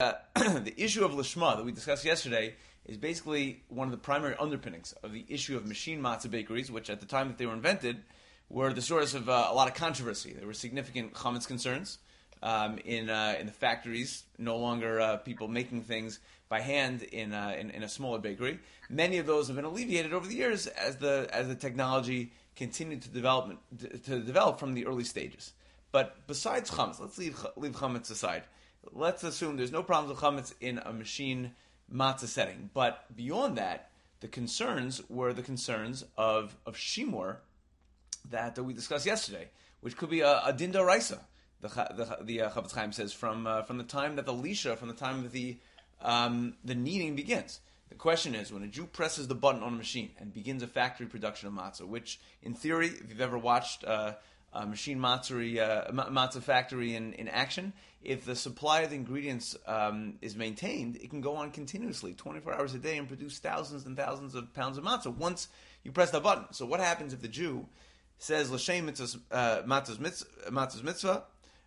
The issue of lishma that we discussed yesterday is basically one of the primary underpinnings of the issue of machine matzah bakeries, which at the time that they were invented were the source of a lot of controversy. There were significant chametz concerns in the factories, no longer people making things by hand in a smaller bakery. Many of those have been alleviated over the years as the technology continued to develop from the early stages. But besides chametz, let's leave chametz aside. Let's assume there's no problems with chametz in a machine matzah setting. But beyond that, the concerns were the concerns of shimur that we discussed yesterday, which could be a din d'oraisa. The Chafetz Chaim says from the time that the lisha, from the time of the kneading begins. The question is, when a Jew presses the button on a machine and begins a factory production of matzah, which in theory, if you've ever watched a machine matzah factory in action, if the supply of the ingredients is maintained, it can go on continuously, 24 hours a day, and produce thousands and thousands of pounds of matzah once you press the button. So what happens if the Jew says l'shem matzah's mitzvah,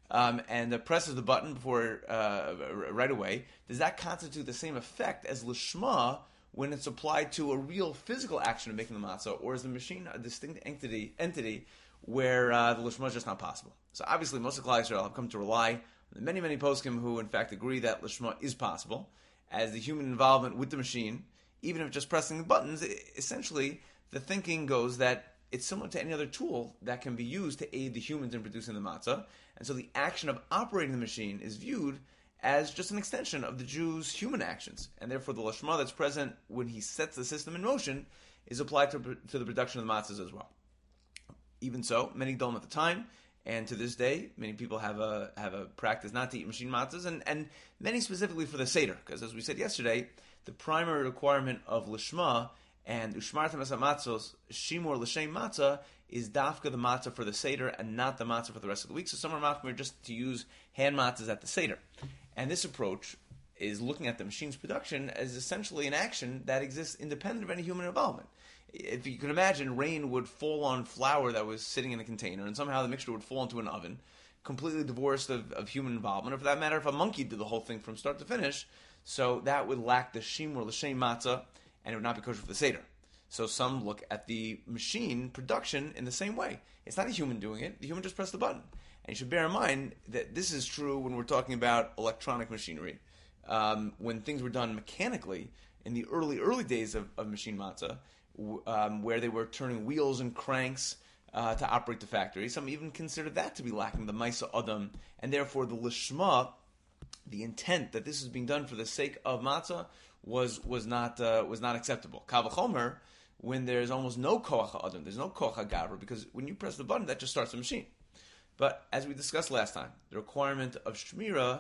and presses the button before right away? Does that constitute the same effect as lishma when it's applied to a real physical action of making the matzah, or is the machine a distinct entity where the lishma is just not possible? So obviously, most of Klal Yisrael have come to rely on the many poskim who, in fact, agree that lishma is possible, as the human involvement with the machine, even if just pressing the buttons, essentially the thinking goes that it's similar to any other tool that can be used to aid the humans in producing the matzah. And so the action of operating the machine is viewed as just an extension of the Jew's human actions. And therefore the lashma that's present when he sets the system in motion is applied to the production of the matzahs as well. Even so, many don't at the time, and to this day, many people have a practice not to eat machine matzahs, and many specifically for the Seder, because as we said yesterday, the primary requirement of lishma and ushmartem es matzos shimur l'shem matzah is dafka the matzah for the Seder and not the matzah for the rest of the week. So some are machmir just to use hand matzahs at the Seder. And this approach is looking at the machine's production as essentially an action that exists independent of any human involvement. If you can imagine, rain would fall on flour that was sitting in a container, and somehow the mixture would fall into an oven, completely divorced of human involvement. Or for that matter, if a monkey did the whole thing from start to finish, so that would lack the shimur l'shem matzah, and it would not be kosher for the Seder. So some look at the machine production in the same way. It's not a human doing it. The human just pressed the button. And you should bear in mind that this is true when we're talking about electronic machinery. When things were done mechanically in the early days of machine matzah, where they were turning wheels and cranks to operate the factory, some even considered that to be lacking the Maisa Adam, and therefore the Lishma, the intent that this is being done for the sake of matzah, was not acceptable. Kal v'chomer, when there's almost no koach adam, there's no koach hagaver, because when you press the button, that just starts the machine. But as we discussed last time, the requirement of shmira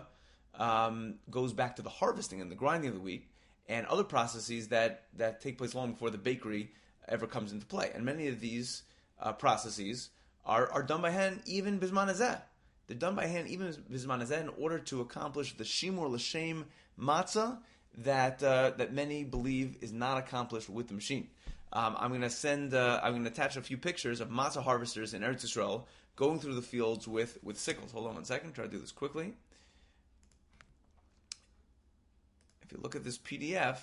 goes back to the harvesting and the grinding of the wheat and other processes that take place long before the bakery ever comes into play. And many of these processes are done by hand, even bisman hazeh. They're done by hand, even bisman hazeh, in order to accomplish the shimur l'shem matzah that many believe is not accomplished with the machine. I'm going to attach a few pictures of matzah harvesters in Eretz Yisrael going through the fields with sickles. Hold on one second, try to do this quickly. If you look at this PDF,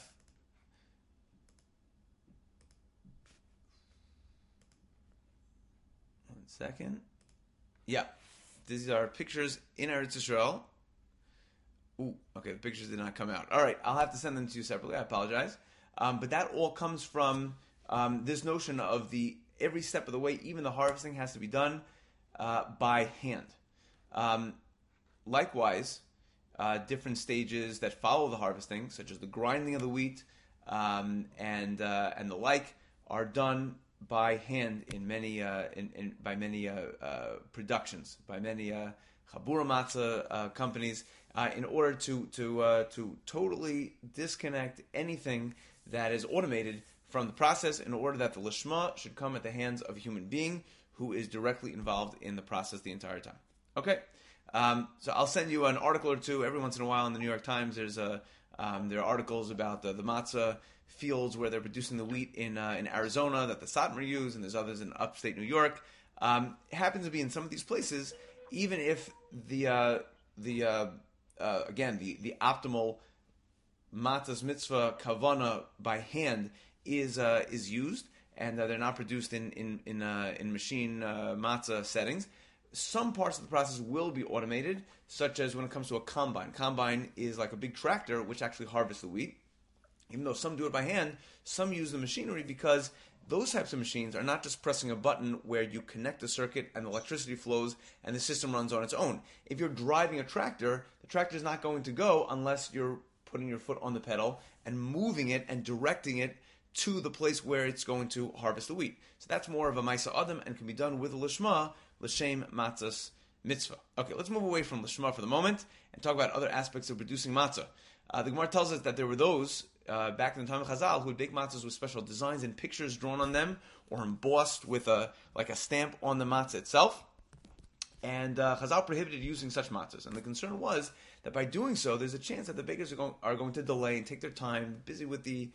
one second. Yeah, these are pictures in Eretz Yisrael. Ooh, okay, the pictures did not come out. All right, I'll have to send them to you separately. I apologize. But that all comes from this notion of every step of the way, even the harvesting has to be done by hand. Likewise, different stages that follow the harvesting, such as the grinding of the wheat and the like, are done by hand in many productions, by many chabura matzah companies, in order to totally disconnect anything that is automated from the process, in order that the lishma should come at the hands of a human being who is directly involved in the process the entire time. Okay, so I'll send you an article or two every once in a while in the New York Times. There are articles about the matzah fields where they're producing the wheat in Arizona that the Satmar use, and there's others in upstate New York. It happens to be in some of these places, even if the again, the optimal matzah's mitzvah kavana by hand is used, and they're not produced in machine matzah settings. Some parts of the process will be automated, such as when it comes to a combine. Combine is like a big tractor which actually harvests the wheat. Even though some do it by hand, some use the machinery because those types of machines are not just pressing a button where you connect the circuit and the electricity flows and the system runs on its own. If you're driving a tractor, the tractor is not going to go unless you're putting your foot on the pedal and moving it and directing it to the place where it's going to harvest the wheat. So that's more of a Maisa Adam and can be done with a Lishma, L'Shem Matzah's Mitzvah. Okay, let's move away from Lishma for the moment and talk about other aspects of producing matzah. The Gemara tells us that there were those back in the time of Chazal who would bake matzahs with special designs and pictures drawn on them or embossed with a stamp on the matzah itself. And Chazal prohibited using such matzahs. And the concern was that by doing so, there's a chance that the bakers are going to delay and take their time, busy with the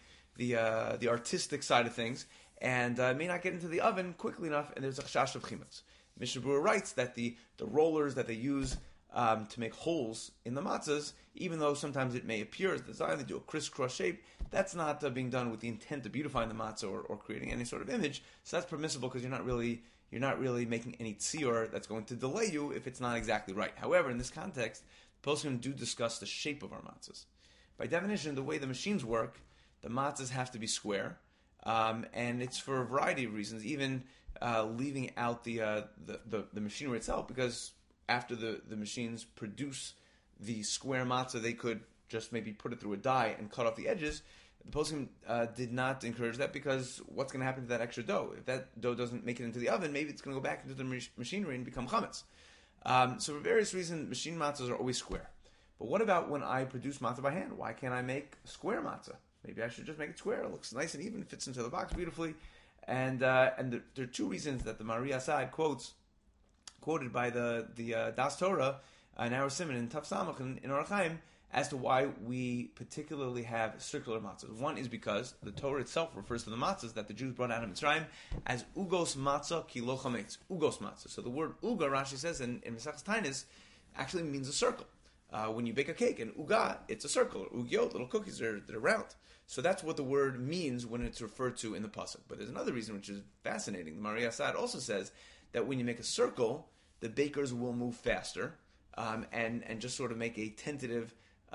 artistic side of things, and may not get into the oven quickly enough, and there's a chashash of chimetz. Mishnah Berurah writes that the rollers that they use to make holes in the matzahs, even though sometimes it may appear as designed, they do a crisscross shape, that's not being done with the intent of beautifying the matzah or creating any sort of image, so that's permissible because you're not really making any tzior that's going to delay you if it's not exactly right. However, in this context, the poskim do discuss the shape of our matzahs. By definition, the way the machines work, the matzahs have to be square, and it's for a variety of reasons, even leaving out the machinery itself, because after the machines produce the square matzah, they could just maybe put it through a die and cut off the edges. The poskim did not encourage that because what's going to happen to that extra dough? If that dough doesn't make it into the oven, maybe it's going to go back into the machinery and become chametz. So for various reasons, machine matzahs are always square. But what about when I produce matzah by hand? Why can't I make square matzah? Maybe I should just make it square. It looks nice and even, fits into the box beautifully. And there are two reasons that the Mari Asad quoted by the Das Torah in our Simon in Taf Samach in Orach Chaim, as to why we particularly have circular matzahs. One is because the Torah itself refers to the matzahs that the Jews brought out of Mitzrayim as ugos matzah ki lo chametz, ugos matzah. So the word uga, Rashi says in Mesachas Tainis, actually means a circle. When you bake a cake, an uga, it's a circle, or ugyot, little cookies that are round. So that's what the word means when it's referred to in the pasuk. But there's another reason which is fascinating. The Mari Asad also says that when you make a circle, the bakers will move faster and just sort of make a tentative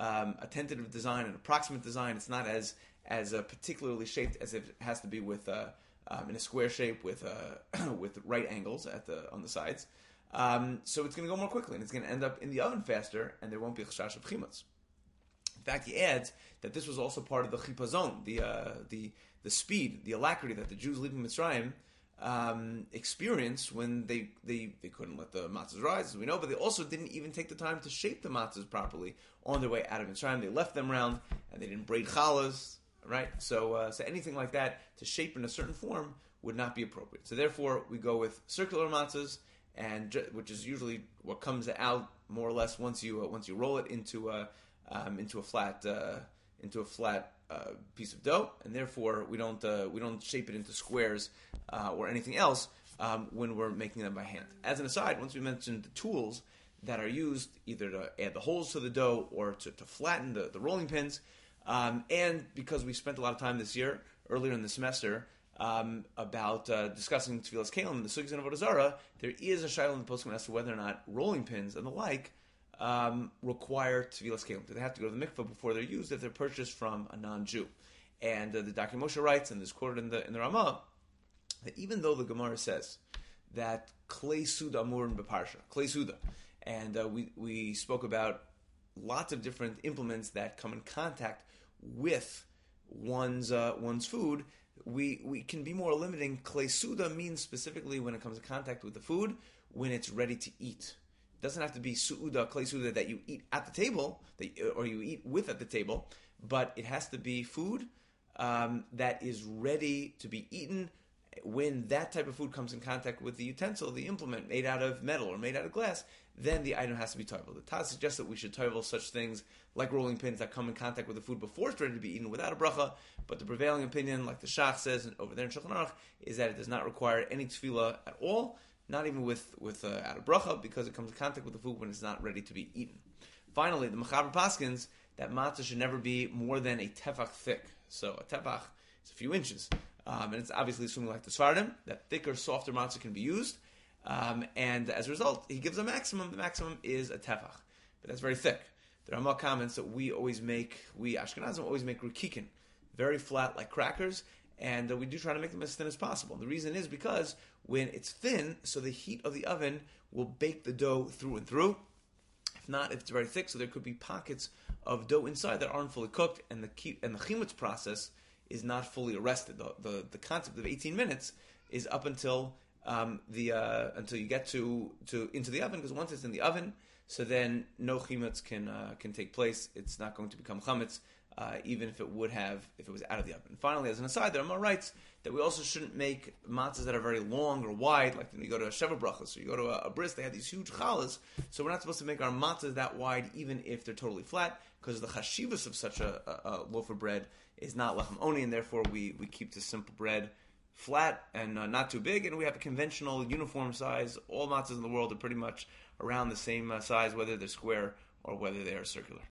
design, an approximate design. It's not as particularly shaped as if it has to be with in a square shape with right angles on the sides. So it's going to go more quickly, and it's going to end up in the oven faster, and there won't be a chashash of chimetz. In fact, he adds that this was also part of the chipazon, the speed, the alacrity that the Jews leaving Mitzrayim experienced when they couldn't let the matzahs rise, as we know, but they also didn't even take the time to shape the matzahs properly on their way out of Mitzrayim. They left them round, and they didn't braid challahs, right? So anything like that to shape in a certain form would not be appropriate. So therefore, we go with circular matzahs, and which is usually what comes out more or less once you roll it into a flat piece of dough, and therefore we don't shape it into squares or anything else when we're making them by hand. As an aside, once we mentioned the tools that are used either to add the holes to the dough or to flatten the rolling pins, and because we spent a lot of time this year earlier in the semester about discussing Tevilas Kalim and the Sugis and Avodah Zarah, there is a shayla in the poskim as to whether or not rolling pins and the like require Tevilas Kalim. Do they have to go to the mikveh before they're used if they're purchased from a non-Jew? And the Dr. Moshe writes, and this quoted in the Ramah, that even though the Gemara says that klei suda amurin beparsha, klei suda, and we spoke about lots of different implements that come in contact with one's food, we can be more limiting. Klei suda means specifically when it comes in contact with the food, when it's ready to eat. It doesn't have to be suuda, klei suda, that you eat at the table, or you eat with at the table, but it has to be food that is ready to be eaten when that type of food comes in contact with the utensil, the implement made out of metal or made out of glass. Then the item has to be toivel. The Taz suggests that we should toivel such things like rolling pins that come in contact with the food before it's ready to be eaten without a bracha. But the prevailing opinion, like the Shach says over there in Shulchan Aruch, is that it does not require any tefillah at all, not even with out of bracha, because it comes in contact with the food when it's not ready to be eaten. Finally, the Mechaber Paskins, that matzah should never be more than a tefach thick. So a tefach is a few inches. And it's obviously assuming like the Sfardim, that thicker, softer matzah can be used. And as a result, he gives a maximum. The maximum is a tefach. But that's very thick. The Rama comments that we Ashkenazim always make rukikin, very flat like crackers, and we do try to make them as thin as possible. The reason is because when it's thin, so the heat of the oven will bake the dough through and through. If not, if it's very thick, so there could be pockets of dough inside that aren't fully cooked, and the chimutz process is not fully arrested. The concept of 18 minutes is up until until you get to into the oven, because once it's in the oven, so then no chimutz can take place. It's not going to become chametz, even if it was out of the oven. And finally, as an aside, the Rama writes that we also shouldn't make matzahs that are very long or wide, like when you go to a Sheva Brachas or you go to a bris, they have these huge challahs, so we're not supposed to make our matzahs that wide, even if they're totally flat, because the chashivas of such a loaf of bread is not lechem oni, and therefore we keep the simple bread flat and not too big, and we have a conventional uniform size. All matzahs in the world are pretty much around the same size, whether they're square or whether they are circular.